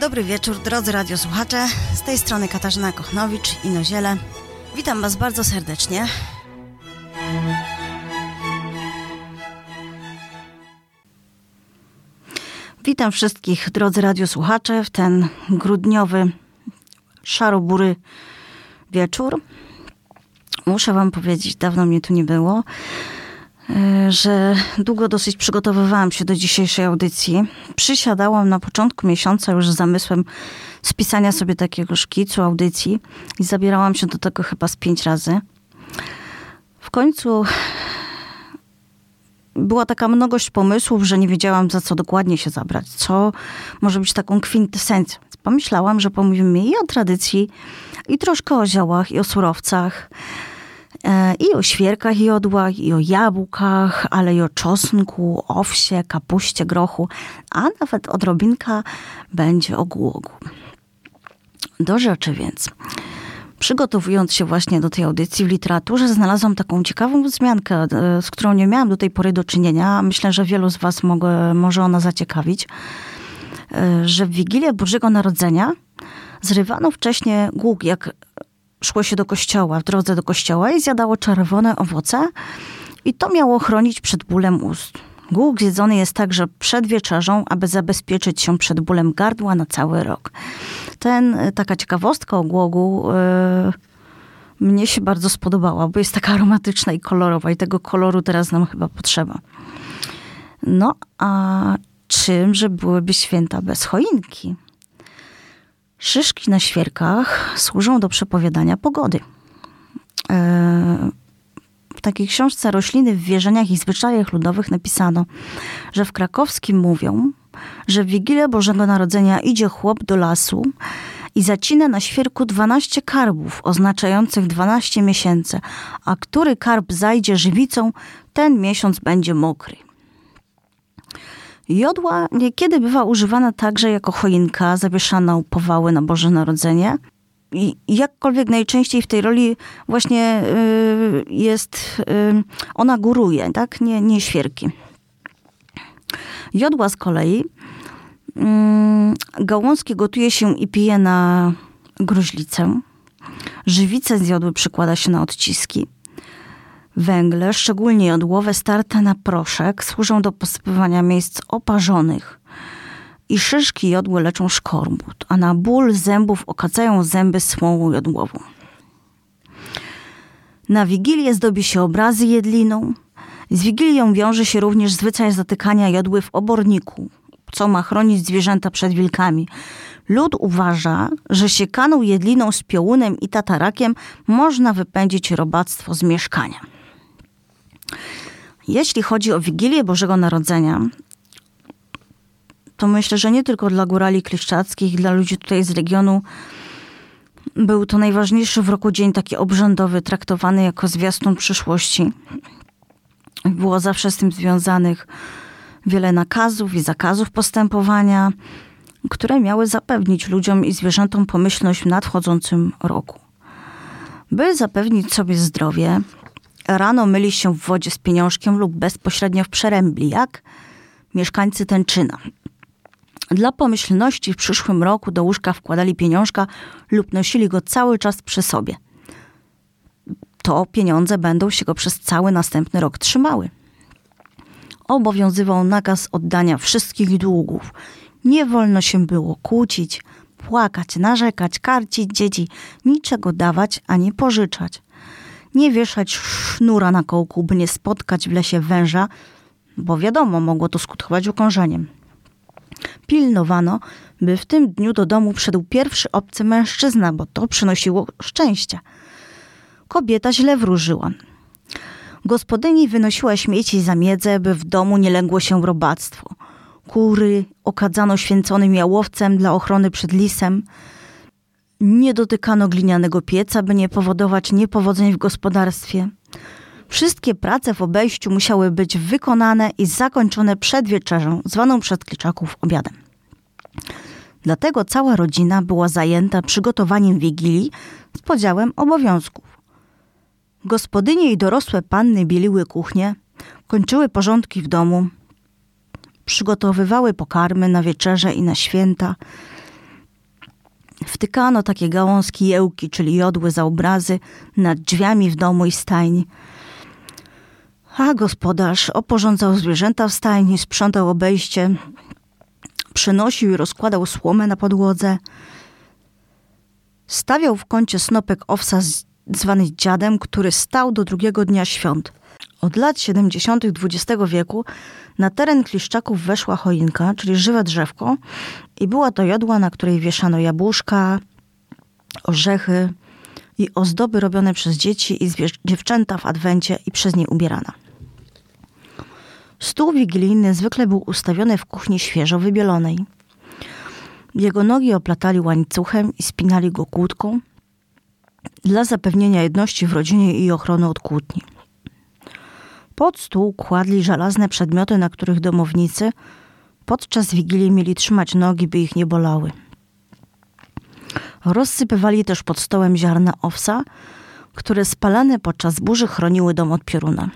Dobry wieczór, drodzy radiosłuchacze. Z tej strony Katarzyna Kochnowicz, Inoziele. Witam Was bardzo serdecznie. Witam wszystkich, drodzy radiosłuchacze, w ten grudniowy, szaro-bury wieczór. Muszę Wam powiedzieć, dawno mnie tu nie było, że długo dosyć przygotowywałam się do dzisiejszej audycji. Przysiadałam na początku miesiąca już z zamysłem spisania sobie takiego szkicu audycji i zabierałam się do tego chyba z 5 razy. W końcu była taka mnogość pomysłów, że nie wiedziałam, za co dokładnie się zabrać, co może być taką kwintesencją. Pomyślałam, że pomówimy i o tradycji, i troszkę o ziołach, i o surowcach, i o świerkach i jodłach, i o jabłkach, ale i o czosnku, owsie, kapuście, grochu, a nawet odrobinka będzie o głogu. Do rzeczy więc. Przygotowując się właśnie do tej audycji w literaturze, znalazłam taką ciekawą wzmiankę, z którą nie miałam do tej pory do czynienia. Myślę, że wielu z Was może ona zaciekawić, że w Wigilię Bożego Narodzenia zrywano wcześniej głóg, jak szło się do kościoła, w drodze do kościoła i zjadało czerwone owoce i to miało chronić przed bólem ust. Głóg zjedzony jest także przed wieczerzą, aby zabezpieczyć się przed bólem gardła na cały rok. Taka ciekawostka o głogu mnie się bardzo spodobała, bo jest taka aromatyczna i kolorowa i tego koloru teraz nam chyba potrzeba. No a czymże byłyby święta bez choinki? Szyszki na świerkach służą do przepowiadania pogody. W takiej książce Rośliny w wierzeniach i zwyczajach ludowych napisano, że w krakowskim mówią, że w Wigilię Bożego Narodzenia idzie chłop do lasu i zacina na świerku 12 karbów, oznaczających 12 miesięcy, a który karb zajdzie żywicą, ten miesiąc będzie mokry. Jodła niekiedy bywa używana także jako choinka zawieszana u powały na Boże Narodzenie. I jakkolwiek najczęściej w tej roli właśnie ona góruje, tak? Nie świerki. Jodła z kolei gałązki gotuje się i pije na gruźlicę. Żywice z jodły przykłada się na odciski. Węgle, szczególnie jodłowe, starte na proszek, służą do posypywania miejsc oparzonych. I szyszki jodły leczą szkorbut, a na ból zębów okacają zęby słomą jodłową. Na Wigilię zdobi się obrazy jedliną. Z Wigilią wiąże się również zwyczaj zatykania jodły w oborniku, co ma chronić zwierzęta przed wilkami. Lud uważa, że siekaną jedliną z piołunem i tatarakiem można wypędzić robactwo z mieszkania. Jeśli chodzi o Wigilię Bożego Narodzenia, to myślę, że nie tylko dla górali kliszczackich, dla ludzi tutaj z regionu był to najważniejszy w roku dzień taki obrzędowy, traktowany jako zwiastun przyszłości. Było zawsze z tym związanych wiele nakazów i zakazów postępowania, które miały zapewnić ludziom i zwierzętom pomyślność w nadchodzącym roku. By zapewnić sobie zdrowie, rano myli się w wodzie z pieniążkiem lub bezpośrednio w przerębli, jak mieszkańcy Tęczyna. Dla pomyślności w przyszłym roku do łóżka wkładali pieniążka lub nosili go cały czas przy sobie. To pieniądze będą się go przez cały następny rok trzymały. Obowiązywał nakaz oddania wszystkich długów. Nie wolno się było kłócić, płakać, narzekać, karcić dzieci, niczego dawać ani pożyczać. Nie wieszać sznura na kołku, by nie spotkać w lesie węża, bo wiadomo, mogło to skutkować ukąszeniem. Pilnowano, by w tym dniu do domu wszedł pierwszy obcy mężczyzna, bo to przynosiło szczęście. Kobieta źle wróżyła. Gospodyni wynosiła śmieci za miedzę, by w domu nie legło się robactwo. Kury okadzano święconym jałowcem dla ochrony przed lisem. Nie dotykano glinianego pieca, by nie powodować niepowodzeń w gospodarstwie. Wszystkie prace w obejściu musiały być wykonane i zakończone przed wieczerzą, zwaną przez Kliczaków obiadem. Dlatego cała rodzina była zajęta przygotowaniem Wigilii z podziałem obowiązków. Gospodynie i dorosłe panny bieliły kuchnię, kończyły porządki w domu, przygotowywały pokarmy na wieczerze i na święta, Wtykano takie gałązki jełki, czyli jodły za obrazy, nad drzwiami w domu i stajni. A gospodarz oporządzał zwierzęta w stajni, sprzątał obejście, przynosił i rozkładał słomę na podłodze. Stawiał w kącie snopek owsa zwany dziadem, który stał do drugiego dnia świąt. Od lat 70. XX wieku na teren Kliszczaków weszła choinka, czyli żywe drzewko, i była to jodła, na której wieszano jabłuszka, orzechy i ozdoby robione przez dzieci i dziewczęta w adwencie i przez nie ubierana. Stół wigilijny zwykle był ustawiony w kuchni świeżo wybielonej. Jego nogi oplatali łańcuchem i spinali go kłódką dla zapewnienia jedności w rodzinie i ochrony od kłótni. Pod stół kładli żelazne przedmioty, na których domownicy podczas wigilii mieli trzymać nogi, by ich nie bolały. Rozsypywali też pod stołem ziarna owsa, które spalane podczas burzy chroniły dom od pioruna.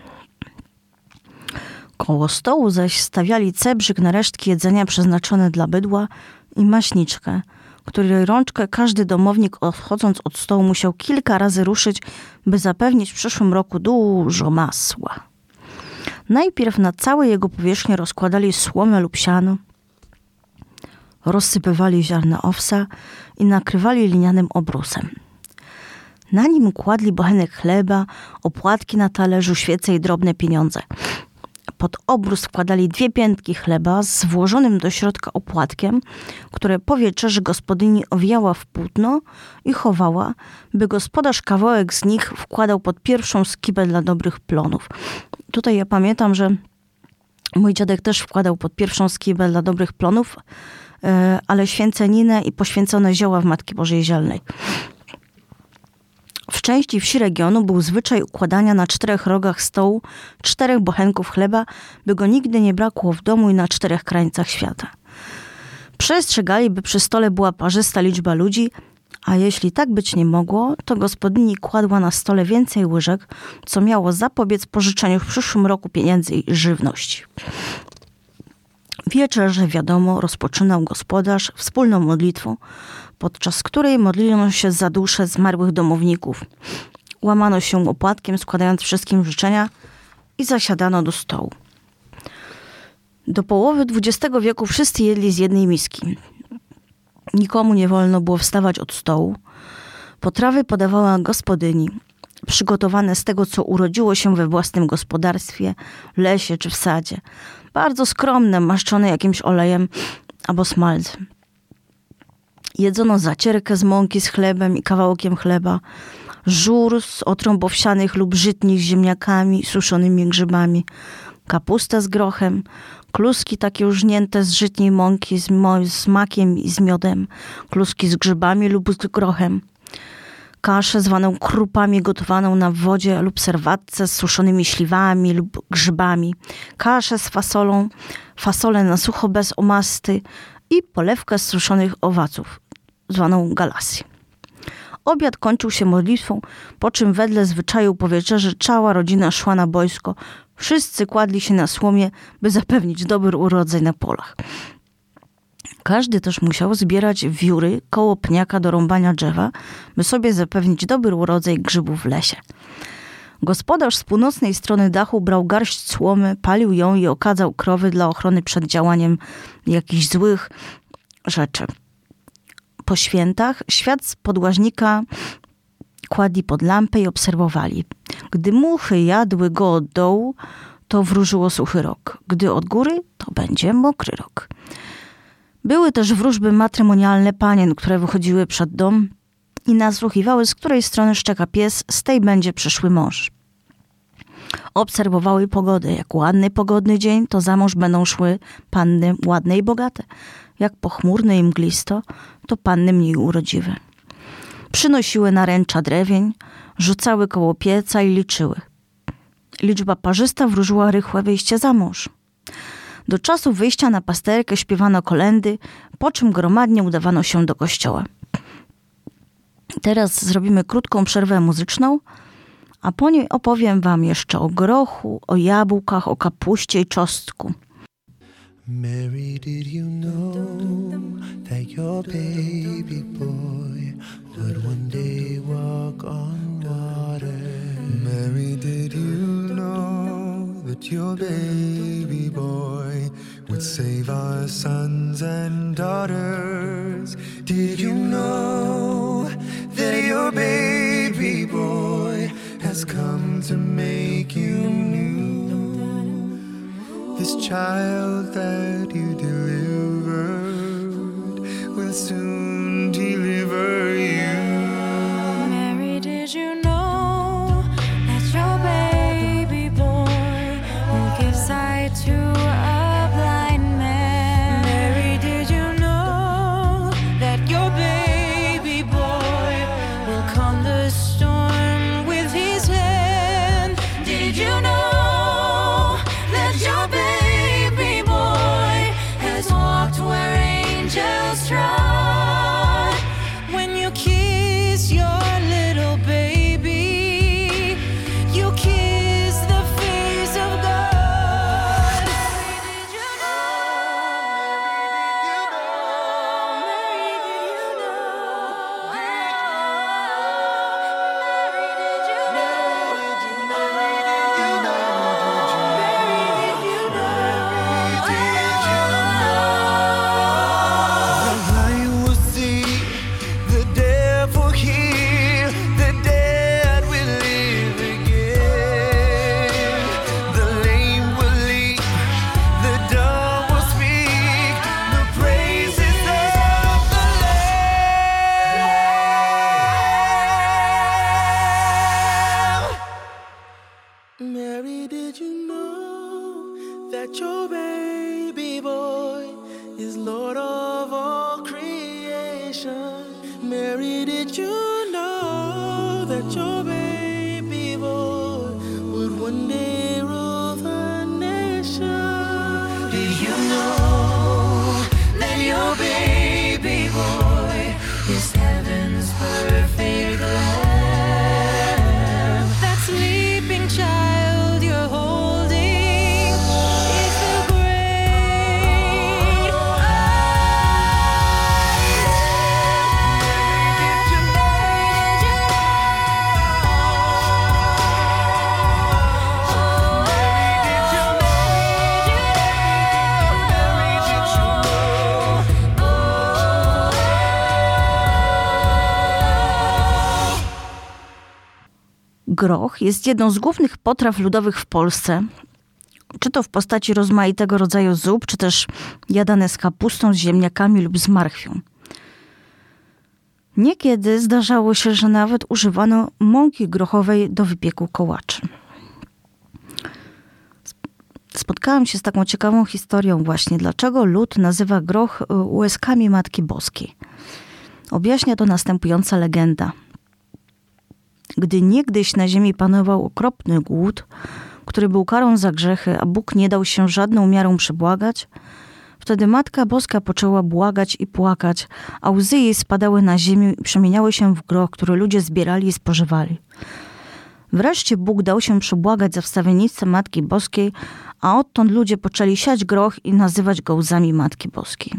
Koło stołu zaś stawiali cebrzyk na resztki jedzenia przeznaczone dla bydła i maśniczkę, której rączkę każdy domownik odchodząc od stołu musiał kilka razy ruszyć, by zapewnić w przyszłym roku dużo masła. Najpierw na całej jego powierzchni rozkładali słomę lub siano, rozsypywali ziarna owsa i nakrywali linianym obrusem. Na nim kładli bochenek chleba, opłatki na talerzu, świece i drobne pieniądze. Pod obrus wkładali 2 piętki chleba z włożonym do środka opłatkiem, które po wieczerzy gospodyni owijała w płótno i chowała, by gospodarz kawałek z nich wkładał pod pierwszą skibę dla dobrych plonów. Tutaj ja pamiętam, że mój dziadek też wkładał pod pierwszą skibę dla dobrych plonów, ale święceninę i poświęcone zioła w Matki Bożej Zielnej. W części wsi regionu był zwyczaj układania na 4 rogach stołu 4 bochenków chleba, by go nigdy nie brakło w domu i na 4 krańcach świata. Przestrzegali, by przy stole była parzysta liczba ludzi, a jeśli tak być nie mogło, to gospodyni kładła na stole więcej łyżek, co miało zapobiec pożyczeniu w przyszłym roku pieniędzy i żywności. Wieczerze, wiadomo, rozpoczynał gospodarz wspólną modlitwą, podczas której modliono się za dusze zmarłych domowników. Łamano się opłatkiem, składając wszystkim życzenia i zasiadano do stołu. Do połowy XX wieku wszyscy jedli z jednej miski. Nikomu nie wolno było wstawać od stołu. Potrawy podawała gospodyni, przygotowane z tego, co urodziło się we własnym gospodarstwie, lesie czy w sadzie. Bardzo skromne, maszczone jakimś olejem albo smalcem. Jedzono zacierkę z mąki z chlebem i kawałkiem chleba, żur z otrąb owsianych lub żytnich z ziemniakami i suszonymi grzybami, kapustę z grochem, kluski takie użnięte z żytniej mąki z makiem i z miodem, kluski z grzybami lub z grochem, kaszę zwaną krupami gotowaną na wodzie lub serwatce z suszonymi śliwami lub grzybami, kaszę z fasolą, fasolę na sucho bez omasty i polewkę z suszonych owoców, zwaną galassi. Obiad kończył się modlitwą, po czym wedle zwyczaju po wieczerzy cała rodzina szła na boisko. Wszyscy kładli się na słomie, by zapewnić dobry urodzaj na polach. Każdy też musiał zbierać wióry koło pniaka do rąbania drzewa, by sobie zapewnić dobry urodzaj grzybów w lesie. Gospodarz z północnej strony dachu brał garść słomy, palił ją i okadzał krowy dla ochrony przed działaniem jakichś złych rzeczy. Po świętach świat z podłaźnika kładli pod lampę i obserwowali. Gdy muchy jadły go od dołu, to wróżyło suchy rok. Gdy od góry, to będzie mokry rok. Były też wróżby matrymonialne panien, które wychodziły przed dom i nasłuchiwały, z której strony szczeka pies, z tej będzie przyszły mąż. Obserwowały pogodę. Jak ładny, pogodny dzień, to za mąż będą szły panny ładne i bogate. Jak pochmurny i mglisto, to panny mniej urodziwe. Przynosiły naręcza drewień, rzucały koło pieca i liczyły. Liczba parzysta wróżyła rychłe wyjście za mąż. Do czasu wyjścia na pasterkę śpiewano kolędy, po czym gromadnie udawano się do kościoła. Teraz zrobimy krótką przerwę muzyczną, a po niej opowiem wam jeszcze o grochu, o jabłkach, o kapuście i czosnku. Mary, did you know that your baby boy would one day walk on water. Mary, did you know that your baby boy would save our sons and daughters? Did you know that your baby boy has come to make you new? This child that you delivered will soon deliver you. Mary, did you know that your baby boy will give sight to a blind man? Mary, did you know that your baby boy will calm the storm with his hand? Did you know that your baby boy has walked where angels trod? When you kiss your little baby, you kiss the face of God. Mary, did you know? Mary, did you know? Mary, did you know? Mary, did you The blind will see, the deaf will hear, the dead will live again. The lame will leap, the dumb will speak, the praises of the Lamb. Mary, did you know that your baby boy is Lord of all creation? Mary, did you know that your baby boy would one day rule the nation? Did you know that your baby boy is heaven's perfect lamb? That sleeping child you're holding is the great I Groch jest jedną z głównych potraw ludowych w Polsce. Czy to w postaci rozmaitego rodzaju zup, czy też jadane z kapustą, z ziemniakami lub z marchwią. Niekiedy zdarzało się, że nawet używano mąki grochowej do wypieku kołaczy. Spotkałam się z taką ciekawą historią właśnie, dlaczego lud nazywa groch łezkami Matki Boskiej. Objaśnia to następująca legenda. Gdy niegdyś na ziemi panował okropny głód, który był karą za grzechy, a Bóg nie dał się żadną miarą przebłagać, wtedy Matka Boska poczęła błagać i płakać, a łzy jej spadały na ziemię i przemieniały się w groch, który ludzie zbierali i spożywali. Wreszcie Bóg dał się przebłagać za wstawiennictwo Matki Boskiej, a odtąd ludzie poczęli siać groch i nazywać go łzami Matki Boskiej.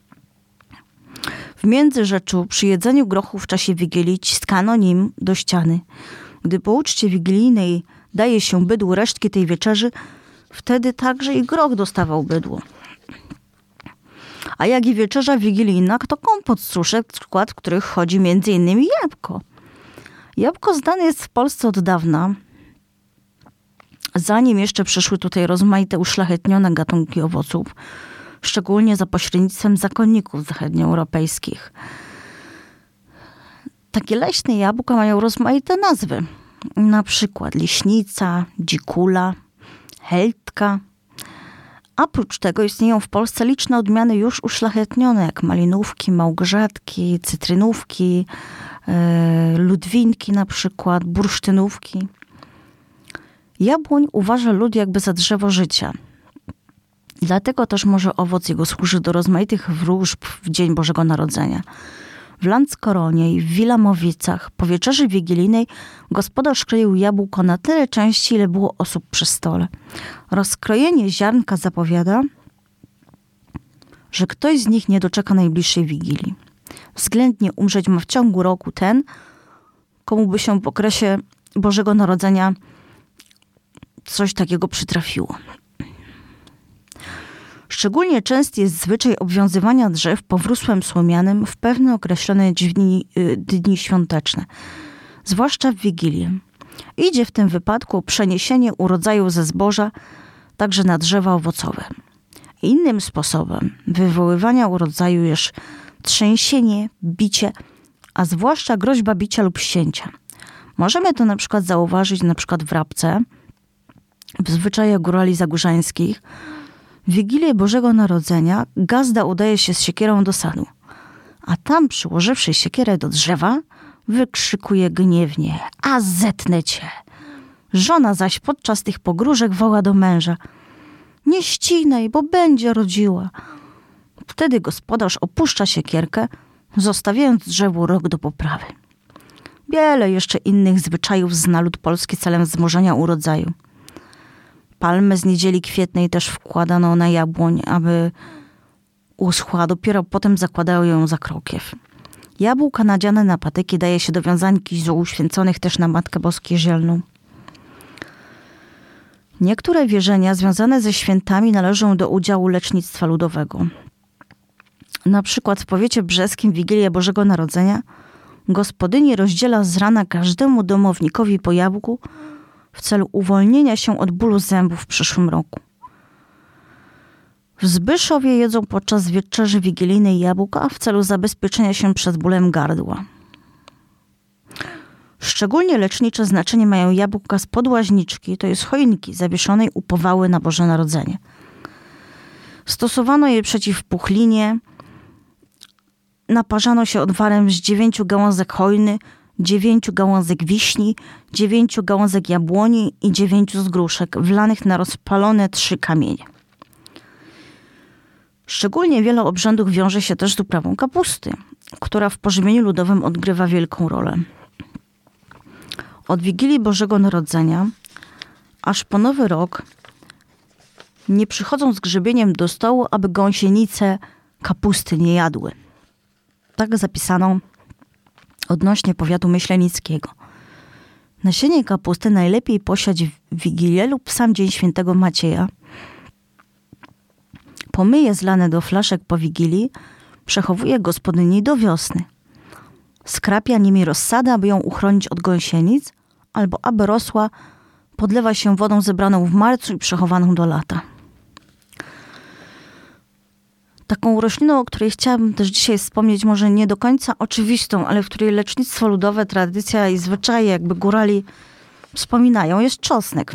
W Międzyrzeczu przy jedzeniu grochu w czasie Wigilii ciskano nim do ściany. Gdy po uczcie wigilijnej daje się bydłu resztki tej wieczerzy, wtedy także i groch dostawał bydło. A jak i wieczerza wigilijna, to kompot z truszek, w skład których wchodzi m.in. jabłko. Jabłko znane jest w Polsce od dawna, zanim jeszcze przyszły tutaj rozmaite uszlachetnione gatunki owoców, szczególnie za pośrednictwem zakonników zachodnioeuropejskich. Takie leśne jabłka mają rozmaite nazwy. Na przykład liśnica, dzikula, heltka. A prócz tego istnieją w Polsce liczne odmiany już uszlachetnione, jak malinówki, małgorzatki, cytrynówki, ludwinki na przykład, bursztynówki. Jabłoń uważa lud jakby za drzewo życia. Dlatego też może owoc jego służy do rozmaitych wróżb w Dzień Bożego Narodzenia. W Lanckoronie i w Wilamowicach po wieczerzy wigilijnej gospodarz kroił jabłko na tyle części, ile było osób przy stole. Rozkrojenie ziarnka zapowiada, że ktoś z nich nie doczeka najbliższej wigilii. względnie umrzeć ma w ciągu roku ten, komu by się w okresie Bożego Narodzenia coś takiego przytrafiło. Szczególnie częsty jest zwyczaj obwiązywania drzew powrósłem słomianym w pewne określone dni świąteczne, zwłaszcza w Wigilię. Idzie w tym wypadku o przeniesienie urodzaju ze zboża także na drzewa owocowe. Innym sposobem wywoływania urodzaju jest trzęsienie, bicie, a zwłaszcza groźba bicia lub ścięcia. Możemy to na przykład zauważyć na przykład w Rabce, w zwyczajach górali zagórzańskich. W Wigilię Bożego Narodzenia gazda udaje się z siekierą do sadu, a tam przyłożywszy siekierę do drzewa, wykrzykuje gniewnie: a zetnę cię! Żona zaś podczas tych pogróżek woła do męża: nie ścinaj, bo będzie rodziła. Wtedy gospodarz opuszcza siekierkę, zostawiając drzewu rok do poprawy. Wiele jeszcze innych zwyczajów zna lud polski celem wzmożenia urodzaju. Palmę z niedzieli kwietnej też wkładano na jabłoń, aby uschła, dopiero potem zakładają ją za krokiew. Jabłka nadziane na patyki daje się do wiązanki ziół święconych też na Matkę Boską Zielną. Niektóre wierzenia związane ze świętami należą do udziału lecznictwa ludowego. Na przykład w powiecie brzeskim w Wigilię Bożego Narodzenia gospodyni rozdziela z rana każdemu domownikowi po jabłku w celu uwolnienia się od bólu zębów w przyszłym roku. W Zbyszowie jedzą podczas wieczerzy wigilijnej jabłka w celu zabezpieczenia się przed bólem gardła. Szczególnie lecznicze znaczenie mają jabłka z podłaźniczki, to jest choinki zawieszonej u powały na Boże Narodzenie. Stosowano je przeciw puchlinie, naparzano się odwarem z 9 gałązek hojny, 9 gałązek wiśni, 9 gałązek jabłoni i 9 z gruszek, wlanych na rozpalone 3 kamienie. Szczególnie wiele obrzędów wiąże się też z uprawą kapusty, która w pożywieniu ludowym odgrywa wielką rolę. Od Wigilii Bożego Narodzenia aż po Nowy Rok nie przychodzą z grzebieniem do stołu, aby gąsienice kapusty nie jadły. Tak zapisano odnośnie powiatu myślenickiego. Nasienie kapusty najlepiej posiać w Wigilię lub w sam dzień świętego Macieja. Pomyje zlane do flaszek po Wigilii przechowuje gospodyni do wiosny. Skrapia nimi rozsadę, aby ją uchronić od gąsienic, albo aby rosła, podlewa się wodą zebraną w marcu i przechowaną do lata. Taką rośliną, o której chciałabym też dzisiaj wspomnieć, może nie do końca oczywistą, ale w której lecznictwo ludowe, tradycja i zwyczaje jakby górali wspominają, jest czosnek.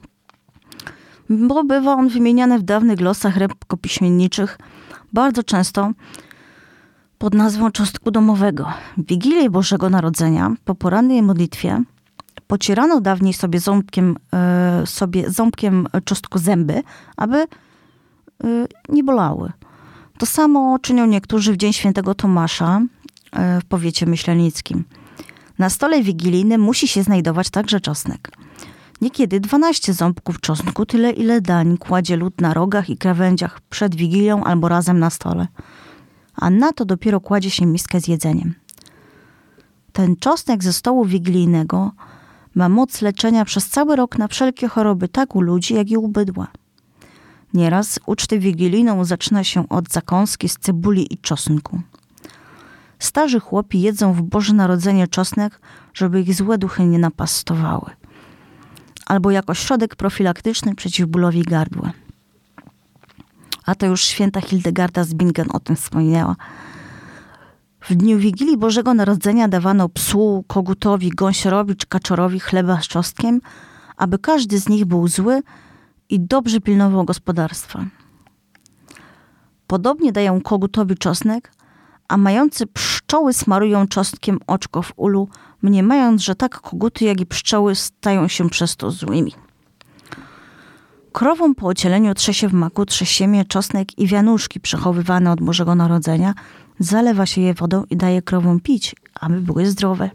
Bo bywa on wymieniany w dawnych losach repkopiśmienniczych bardzo często pod nazwą czosnku domowego. W Wigilię Bożego Narodzenia po porannej modlitwie pocierano dawniej sobie ząbkiem czosnku zęby, aby nie bolały. To samo czynią niektórzy w dzień świętego Tomasza w powiecie myślenickim. Na stole wigilijnym musi się znajdować także czosnek. Niekiedy 12 ząbków czosnku, tyle ile dań kładzie lud na rogach i krawędziach przed Wigilią albo razem na stole. A na to dopiero kładzie się miskę z jedzeniem. Ten czosnek ze stołu wigilijnego ma moc leczenia przez cały rok na wszelkie choroby tak u ludzi, jak i u bydła. Nieraz ucztę wigilijną zaczyna się od zakąski z cebuli i czosnku. Starzy chłopi jedzą w Boże Narodzenie czosnek, żeby ich złe duchy nie napastowały. Albo jako środek profilaktyczny przeciw bólowi gardła. A to już święta Hildegarda z Bingen o tym wspomniała. W dniu Wigilii Bożego Narodzenia dawano psu, kogutowi, gąsiorowi czy kaczorowi chleba z czosnkiem, aby każdy z nich był zły i dobrze pilnował gospodarstwa. Podobnie dają kogutowi czosnek, a mający pszczoły smarują czosnkiem oczko w ulu, mniemając, że tak koguty, jak i pszczoły stają się przez to złymi. Krowom po ocieleniu trze się w maku, trzesiemie, czosnek i wianuszki przechowywane od Bożego Narodzenia, zalewa się je wodą i daje krowom pić, aby były zdrowe.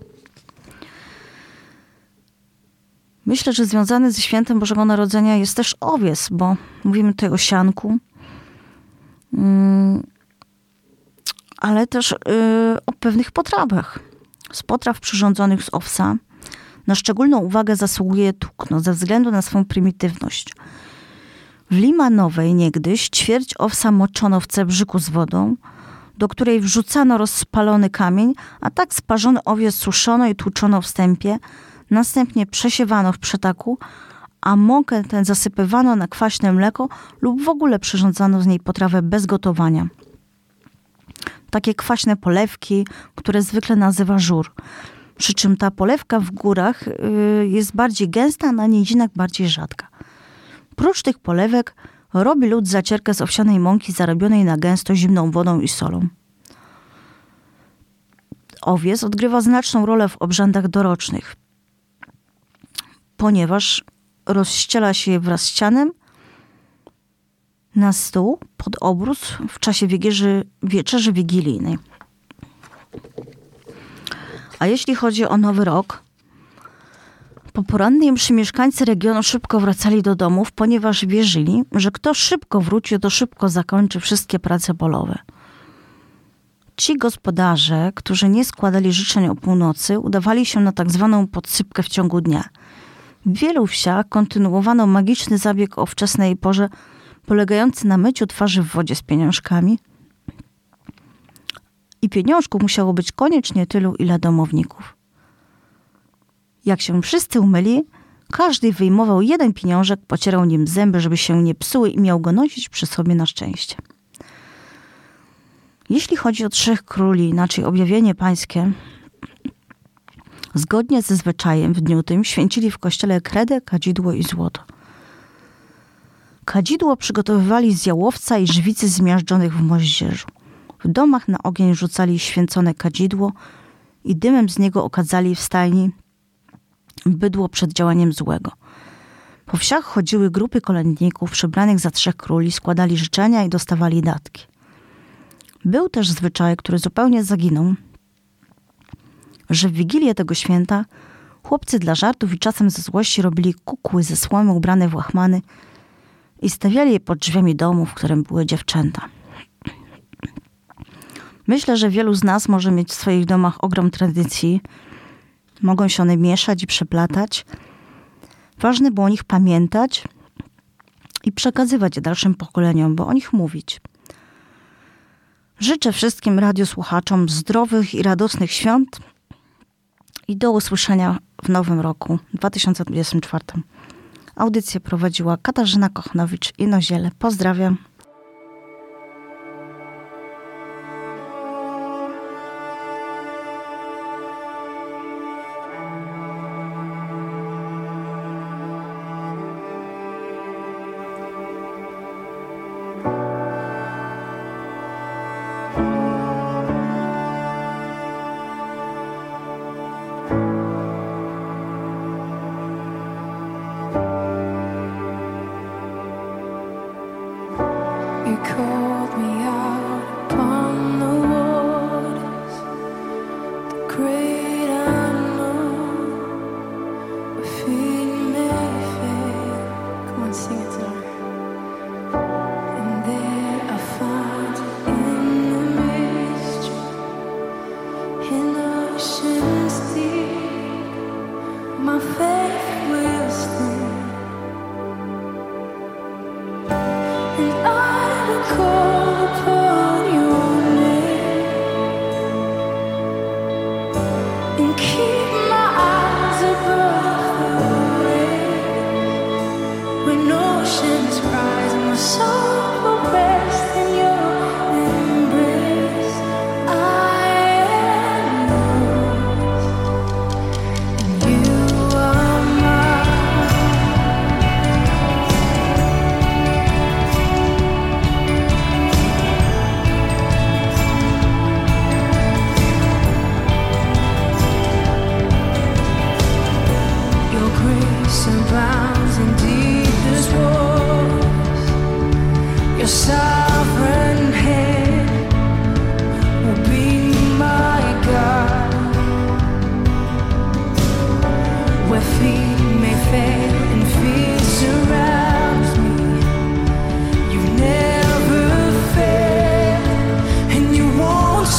Myślę, że związany ze świętem Bożego Narodzenia jest też owies, bo mówimy tutaj o sianku. ale też o pewnych potrawach. Z potraw przyrządzonych z owsa na szczególną uwagę zasługuje tukno ze względu na swą prymitywność. W Limanowej niegdyś ćwierć owsa moczono w cebrzyku z wodą, do której wrzucano rozpalony kamień, a tak sparzony owiec suszono i tłuczono w stępie, następnie przesiewano w przetaku, a mąkę tę zasypywano na kwaśne mleko lub w ogóle przyrządzano z niej potrawę bez gotowania. Takie kwaśne polewki, które zwykle nazywa żur. Przy czym ta polewka w górach jest bardziej gęsta, a na nizinach bardziej rzadka. Prócz tych polewek robi lud zacierkę z owsianej mąki zarobionej na gęsto zimną wodą i solą. Owiec odgrywa znaczną rolę w obrzędach dorocznych, ponieważ rozściela się je wraz z cianem na stół pod obrus w czasie wieczerzy wigilijnej. A jeśli chodzi o Nowy Rok, po porannej mszy mieszkańcy regionu szybko wracali do domów, ponieważ wierzyli, że kto szybko wróci, to szybko zakończy wszystkie prace polowe. Ci gospodarze, którzy nie składali życzeń o północy, udawali się na tak zwaną podsypkę w ciągu dnia. W wielu wsiach kontynuowano magiczny zabieg o wczesnej porze, polegający na myciu twarzy w wodzie z pieniążkami. I pieniążków musiało być koniecznie tylu, ile domowników. Jak się wszyscy umyli, każdy wyjmował jeden pieniążek, pocierał nim zęby, żeby się nie psuły i miał go nosić przy sobie na szczęście. Jeśli chodzi o Trzech Króli, inaczej objawienie pańskie, zgodnie ze zwyczajem w dniu tym święcili w kościele kredę, kadzidło i złoto. Kadzidło przygotowywali z jałowca i żwicy zmiażdżonych w moździerzu. W domach na ogień rzucali święcone kadzidło i dymem z niego okadzali w stajni bydło przed działaniem złego. Po wsiach chodziły grupy kolędników przebranych za Trzech Króli, składali życzenia i dostawali datki. Był też zwyczaj, który zupełnie zaginął, że w Wigilię tego święta chłopcy dla żartów i czasem ze złości robili kukły ze słomy ubrane w łachmany i stawiali je pod drzwiami domu, w którym były dziewczęta. Myślę, że wielu z nas może mieć w swoich domach ogrom tradycji. Mogą się one mieszać i przeplatać. Ważne było o nich pamiętać i przekazywać je dalszym pokoleniom, bo o nich mówić. Życzę wszystkim radiosłuchaczom zdrowych i radosnych świąt i do usłyszenia w nowym roku 2024. Audycję prowadziła Katarzyna Kochnowicz i Noziele. Pozdrawiam. You called me out upon the waters, the great unknown, where feet may fail. Come on, sing it tonight. And there I found in the mystery, in oceans deep, my faith will stand. And I will call upon your name and keep my eyes above the waves. When oceans rise, my soul will rest in your embrace. I am yours, and you are mine. Your grace abounds in deepest waters. Your sovereign hand will be my guide. Where feet may fail and fear surrounds me, you never fail, and you won't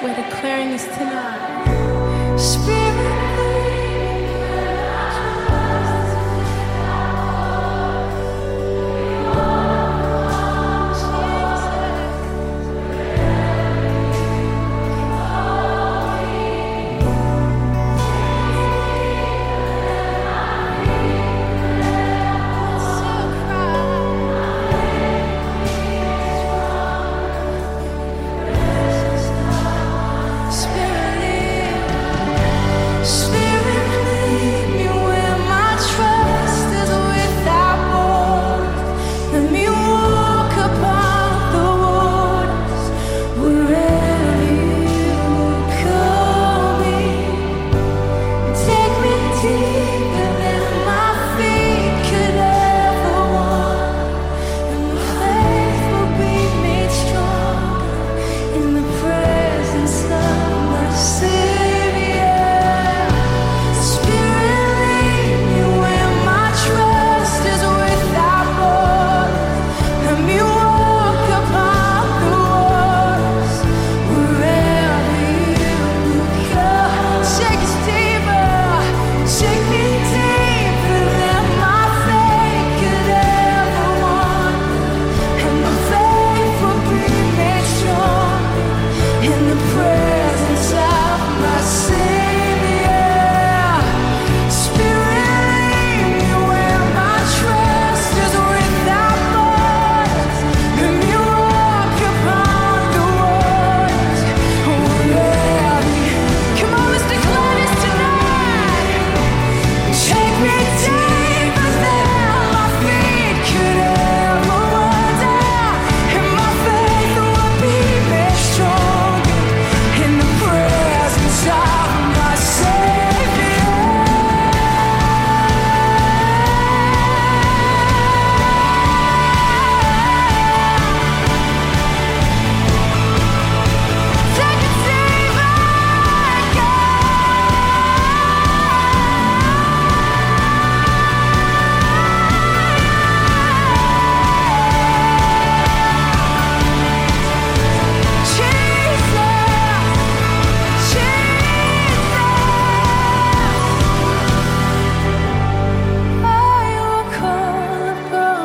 We're declaring this tonight. Spirit,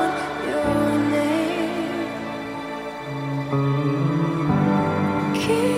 keep